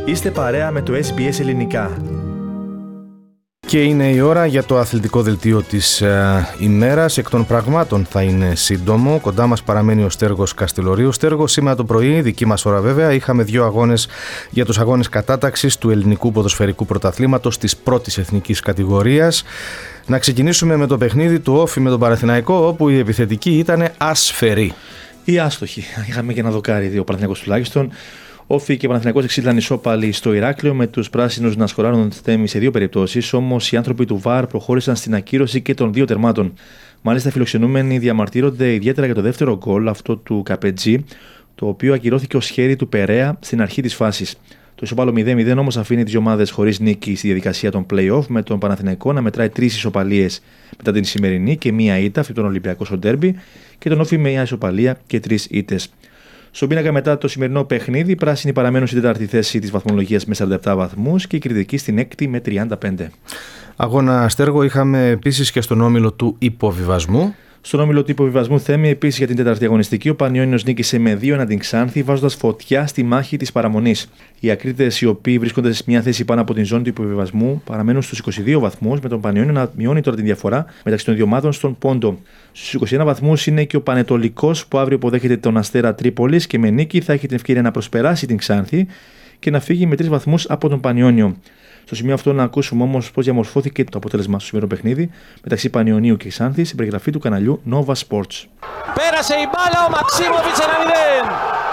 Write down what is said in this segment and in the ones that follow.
Είστε παρέα με το SBS Ελληνικά. Και είναι η ώρα για το αθλητικό δελτίο της ημέρας. Εκ των πραγμάτων θα είναι σύντομο. Κοντά μας παραμένει ο Στέργος Καστιλορίου. Στέργο, σήμερα το πρωί, δική μας ώρα βέβαια, είχαμε 2 αγώνες για τους αγώνες κατάταξης του ελληνικού ποδοσφαιρικού πρωταθλήματος της πρώτης εθνικής κατηγορίας. Να ξεκινήσουμε με το παιχνίδι του Όφη με τον Παναθηναϊκό, όπου η επιθετική ήταν ασφαιρή. Ή άστοχη. Είχαμε και ένα δοκάρι, 2 Παναθηναϊκός τουλάχιστον. Όφη και Παναθηναϊκός εξήλθαν ισόπαλοι στο Ηράκλειο, με τους πράσινους να σκοράρουν θέμη σε 2 περιπτώσεις. Όμως οι άνθρωποι του ΒΑΡ προχώρησαν στην ακύρωση και των 2 τερμάτων. Μάλιστα, οι φιλοξενούμενοι διαμαρτύρονται ιδιαίτερα για το δεύτερο γκολ, αυτό του Καπετζή, το οποίο ακυρώθηκε ως χέρι του Περέα στην αρχή της φάσης. Το ισοπάλο 0-0 όμως αφήνει τις ομάδες χωρίς νίκη στη διαδικασία των play-off, με τον Παναθηναϊκό να μετράει 3 ισοπαλίες μετά την σημερινή και 1 ήττα, αυτή τον Ολυμπιακό στο ντέρμπι, και τον Όφη με 1 ισοπαλία και 3 ήττες. Στον πίνακα μετά το σημερινό παιχνίδι, οι πράσινοι παραμένουν στην 4η θέση της βαθμολογίας με 47 βαθμούς και οι κριτικοί στην 6η με 35. Αγώνα, Στέργο, είχαμε επίσης και στον όμιλο του υποβιβασμού. Στον όμιλο του υποβιβασμού Θέμη, επίσης για την 4η αγωνιστική, ο Πανιόνιος νίκησε με 2 εναντίον Ξάνθη, βάζοντας φωτιά στη μάχη της παραμονής. Οι ακρίτες, οι οποίοι βρίσκονται σε μια θέση πάνω από την ζώνη του υποβιβασμού, παραμένουν στους 22 βαθμούς, με τον Πανιόνιο να μειώνει τώρα την διαφορά μεταξύ των 2 ομάδων στον πόντο. Στους 21 βαθμούς είναι και ο Πανετολικός, που αύριο υποδέχεται τον Αστέρα Τρίπολης και με νίκη θα έχει την ευκαιρία να προσπεράσει την Ξάνθη και να φύγει με 3 βαθμούς από τον Πανιόνιο. Στο σημείο αυτό να ακούσουμε όμως πώς διαμορφώθηκε το αποτέλεσμα στο σημερινό παιχνίδι μεταξύ Πανιωνίου και Ξάνθης, στην περιγραφή του καναλιού Nova Sports. Πέρασε η μπάλα, ο Μαξίμοβιτς 1-0.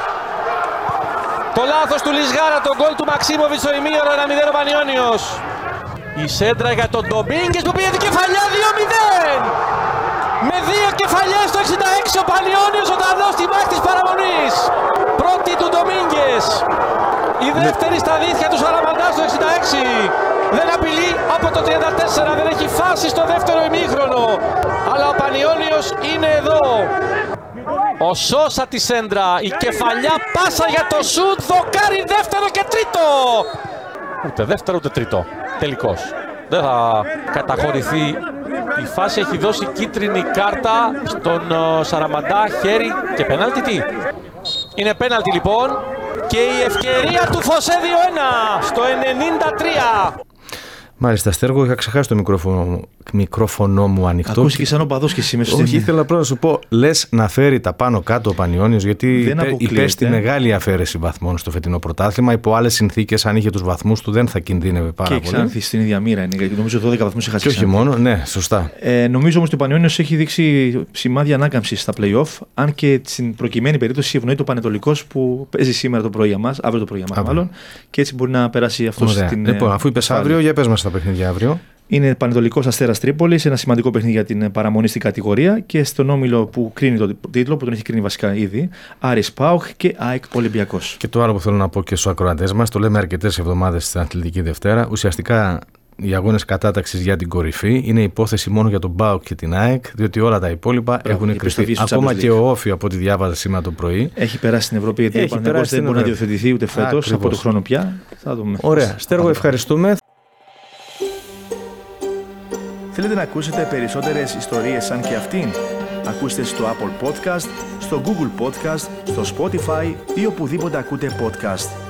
Το λάθος του Λισγάρα, το γκολ του Μαξίμοβιτς στο ημίωρο, 1-0 ο Πανιόνιος. Η σέντρα για τον Ντομπίνγκες που πήγε την κεφαλιά, 2-0. Με 2 κεφαλιές στο 66 ο Πανιόνιος ζωντανός στη μάχη της παραμονής. Πρώτη του Ντομπίνγκες. Η δεύτερη στα δίχτυα του Σαραμαντά στο 66. Δεν απειλεί από το 34, δεν έχει φάση στο δεύτερο ημίχρονο. Αλλά ο Πανιόνιος είναι εδώ. Ο Σόσα τη σέντρα, η κεφαλιά πάσα για το σουτ, δοκάρι δεύτερο και τρίτο. Ούτε δεύτερο ούτε τρίτο, τελικός. Δεν θα καταχωρηθεί η φάση, έχει δώσει κίτρινη κάρτα στον Σαραμαντά, χέρι και πέναλτι. Τι? Είναι πέναλτι λοιπόν. Και η ευκαιρία του Φωσέ 2-1 στο 93. Μάλιστα, Στέργο, είχα ξεχάσει το μικρόφωνο μου ανοιχτό. Ακούστηκε σαν οπαδός και εσύ μέσα στην... Όχι, ήθελα απλά να σου πω, λες να φέρει τα πάνω κάτω ο Πανιόνιος, γιατί υπέστη μεγάλη αφαίρεση βαθμών στο φετινό πρωτάθλημα. Υπό άλλες συνθήκες, αν είχε τους βαθμούς του, δεν θα κινδύνευε πάρα πολύ. Και η Ξάνθη στην ίδια μοίρα είναι, γιατί νομίζω 12 βαθμούς είχα και όχι μόνο, ναι, σωστά. Νομίζω όμως ότι ο Πανιόνιος έχει δείξει σημάδια ανάκαμψης στα play-off, αν και στην προκειμένη περίπτωση ευνοεί το Πανετολικός που παίζει σήμερα το πρωί για μας, αύριο το πρωί για μας μάλλον, και έτσι μπορεί να περάσει αυτό στην. Λοιπόν, αφού είπες αύριο, για πες μας τα παιχνίδια αύριο. Είναι Πανετολικός Αστέρας Τρίπολης, ένα σημαντικό παιχνίδι για την παραμονή στην κατηγορία, και στον όμιλο που κρίνει τον τίτλο, που τον έχει κρίνει βασικά ήδη, Άρης ΠΑΟΚ και ΑΕΚ Ολυμπιακός. Και το άλλο που θέλω να πω και στους ακροατές μας, το λέμε αρκετές εβδομάδες στην Αθλητική Δευτέρα, ουσιαστικά οι αγώνες κατάταξης για την κορυφή είναι υπόθεση μόνο για τον ΠΑΟΚ και την ΑΕΚ, διότι όλα τα υπόλοιπα έχουν κρυφτεί. Ακόμα και ο Όφη, από ό,τι διάβαζα σήμερα το πρωί, έχει περάσει στην Ευρώπη, γιατί ο Παναθηναϊκός δεν μπορεί να διοθετηθεί ούτε φέτος, από το χρόνο πια. Θα δούμε. Ωραία. Στέργο, ευχαριστούμε. Θέλετε να ακούσετε περισσότερες ιστορίες σαν και αυτήν? Ακούστε στο Apple Podcast, στο Google Podcast, στο Spotify ή οπουδήποτε ακούτε podcast.